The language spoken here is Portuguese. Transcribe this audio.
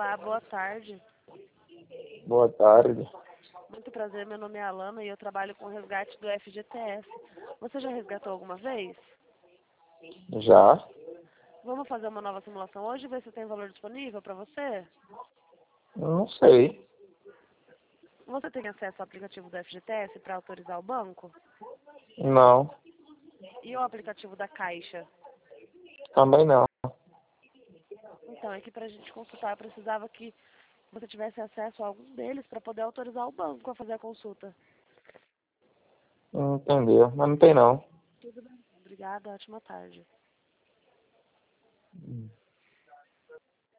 Olá, boa tarde. Boa tarde. Muito prazer, meu nome é Alana e eu trabalho com o resgate do FGTS. Você já resgatou alguma vez? Já? Vamos fazer uma nova simulação hoje e ver se tem valor disponível para você? Não sei. Você tem acesso ao aplicativo do FGTS para autorizar o banco? Não. E o aplicativo da Caixa? Também não. Então, é que para a gente consultar, eu precisava que você tivesse acesso a algum deles para poder autorizar o banco a fazer a consulta. Não entendeu. Mas não tem não. Tudo bem. Obrigada, ótima tarde.